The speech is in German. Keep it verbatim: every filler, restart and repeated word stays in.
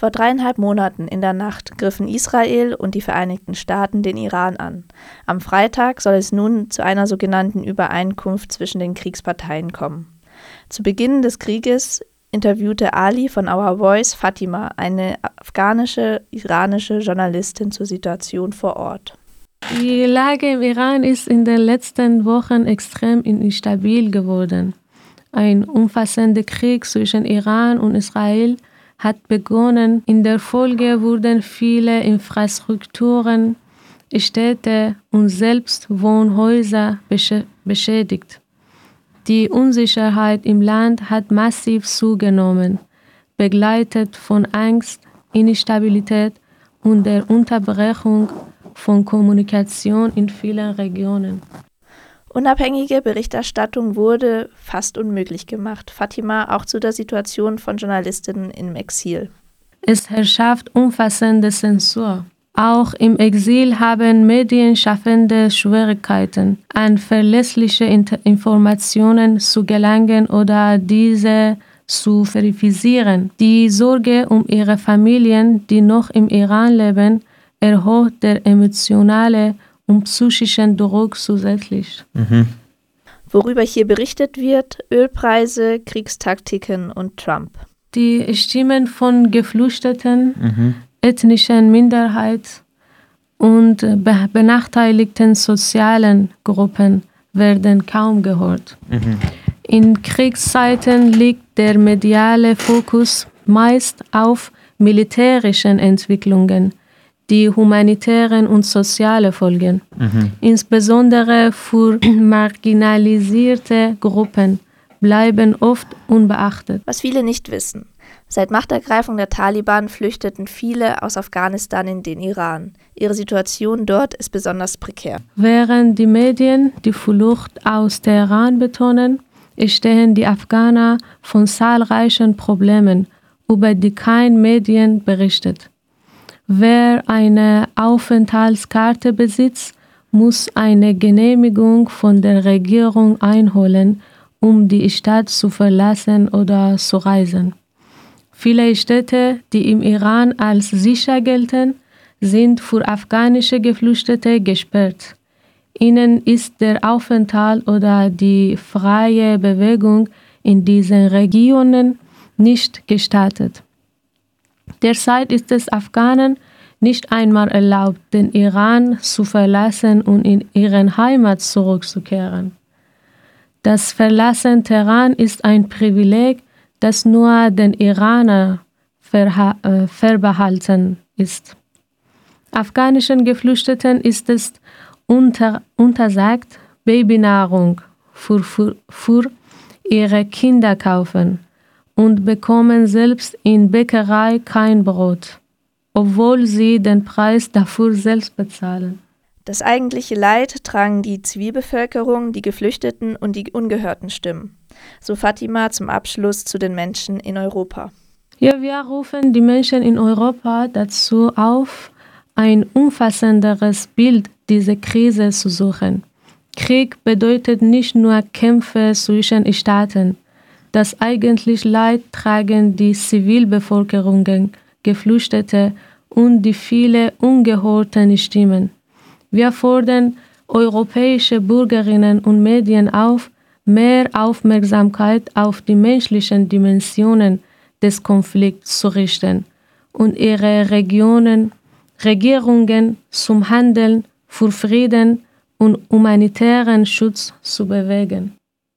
Vor dreieinhalb Monaten in der Nacht griffen Israel und die Vereinigten Staaten den Iran an. Am Freitag soll es nun zu einer sogenannten Übereinkunft zwischen den Kriegsparteien kommen. Zu Beginn des Krieges interviewte Ali von Our Voice Fatima, eine afghanische, iranische Journalistin, zur Situation vor Ort. Die Lage im Iran ist in den letzten Wochen extrem instabil geworden. Ein umfassender Krieg zwischen Iran und Israel hat begonnen. In der Folge wurden viele Infrastrukturen, Städte und selbst Wohnhäuser besch- beschädigt. Die Unsicherheit im Land hat massiv zugenommen, begleitet von Angst, Instabilität und der Unterbrechung von Kommunikation in vielen Regionen. Unabhängige Berichterstattung wurde fast unmöglich gemacht. Fatima, auch zu der Situation von Journalistinnen im Exil. Es herrscht umfassende Zensur. Auch im Exil haben Medienschaffende Schwierigkeiten, an verlässliche Informationen zu gelangen oder diese zu verifizieren. Die Sorge um ihre Familien, die noch im Iran leben, erhöht der emotionale und psychischen Druck zusätzlich. Mhm. Worüber hier berichtet wird: Ölpreise, Kriegstaktiken und Trump. Die Stimmen von Geflüchteten, Mhm. ethnischen Minderheiten und be- benachteiligten sozialen Gruppen werden kaum gehört. Mhm. In Kriegszeiten liegt der mediale Fokus meist auf militärischen Entwicklungen, die humanitären und soziale Folgen, Mhm. insbesondere für marginalisierte Gruppen, bleiben oft unbeachtet. Was viele nicht wissen: Seit Machtergreifung der Taliban flüchteten viele aus Afghanistan in den Iran. Ihre Situation dort ist besonders prekär. Während die Medien die Flucht aus Teheran betonen, stehen die Afghaner von zahlreichen Problemen, über die kein Medien berichtet. Wer eine Aufenthaltskarte besitzt, muss eine Genehmigung von der Regierung einholen, um die Stadt zu verlassen oder zu reisen. Viele Städte, die im Iran als sicher gelten, sind für afghanische Geflüchtete gesperrt. Ihnen ist der Aufenthalt oder die freie Bewegung in diesen Regionen nicht gestattet. Derzeit ist es Afghanen nicht einmal erlaubt, den Iran zu verlassen und in ihre Heimat zurückzukehren. Das Verlassen Teheran ist ein Privileg, das nur den Iranern verha- äh, vorbehalten ist. Afghanischen Geflüchteten ist es unter, untersagt, Babynahrung für, für, für ihre Kinder kaufen und bekommen selbst in Bäckerei kein Brot, obwohl sie den Preis dafür selbst bezahlen. Das eigentliche Leid tragen die Zivilbevölkerung, die Geflüchteten und die ungehörten Stimmen. So Fatima zum Abschluss zu den Menschen in Europa. Ja, wir rufen die Menschen in Europa dazu auf, ein umfassenderes Bild dieser Krise zu suchen. Krieg bedeutet nicht nur Kämpfe zwischen Staaten. Das eigentliche Leid tragen die Zivilbevölkerungen, Geflüchtete und die vielen ungehörten Stimmen. Wir fordern europäische Bürgerinnen und Medien auf, mehr Aufmerksamkeit auf die menschlichen Dimensionen des Konflikts zu richten und ihre Regionen, Regierungen zum Handeln für Frieden und humanitären Schutz zu bewegen.